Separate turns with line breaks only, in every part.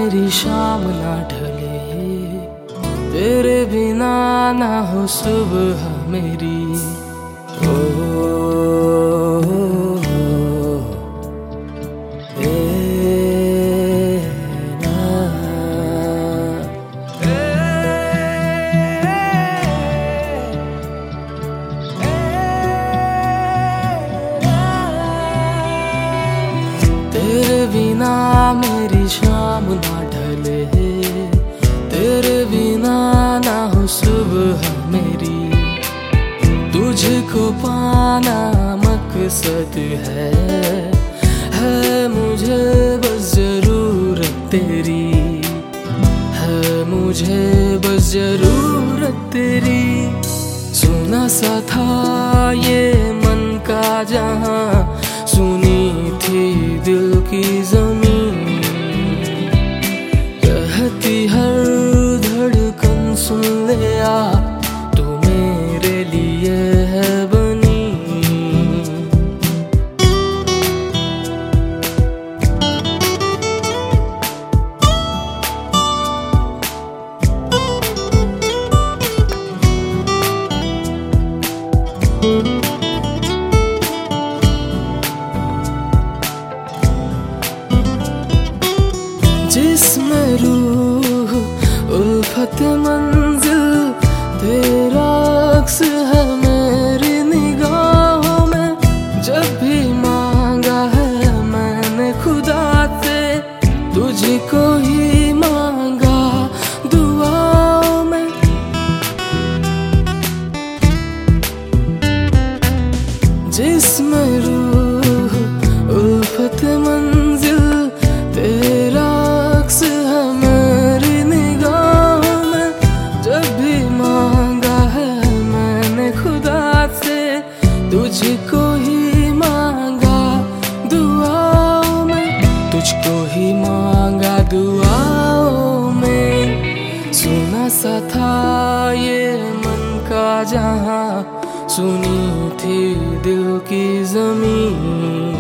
मेरी शाम ना ढले, तेरे बिना ना हो सुबह मेरी। ओ, तेरे बिना मेरी शाम ना ढले, तेरे बिना ना हो सुबह मेरी। तुझको पाना मकसद है मुझे बस जरूरत तेरी, है मुझे बस जरूरत तेरी। सुना सा था ये मन का जहां, सुनी थी दिल की ज़मीन, कहती हर धड़कन सुन ले आ, तू मेरे लिए है बनी। जिसमें रूह उल्फत मंजिल, तेरा अक्स है मेरी निगाहों में। जब भी मांगा है मैंने खुदा से, तुझको ही मांगा दुआओं में। जिसमें रूह उल्फत मंजिल, तेरा अक्स है मेरी निगाहों में। जब भी मांगा है मैंने खुदा से, तुझको ही मांगा दुआओं में, तुझको ही मांगा दुआओं में। सुना सा था ये मन का जहां, सुनी थी दिल की ज़मीन,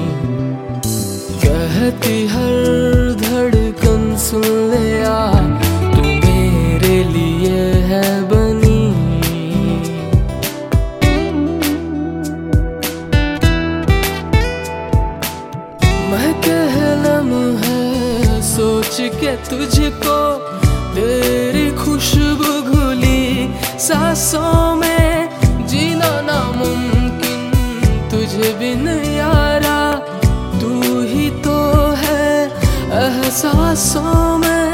कहती हर धड़कन सुन ले आ, तू मेरे लिए है बनी। महके है लम्हे सोच के तुझको, तेरी खुशबू घुली सांसों में। जीना नामुमकिन तुझे बिन यारा, तू ही तो है एहसासों में।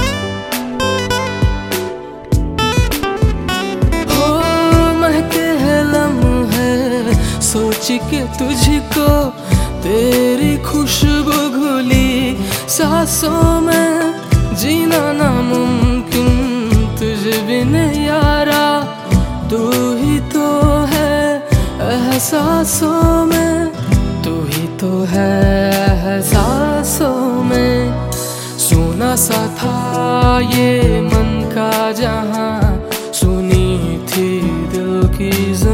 हो महके है लम्हे सोच के तुझको, तेरी खुशबू घुली सांसों में। जीना नामुमकिन तुझे बिन यारा, तू ही तो है एहसासों में, तू ही तो है एहसासों में। सुना सा था ये मन का जहां, सुनी थी दिल की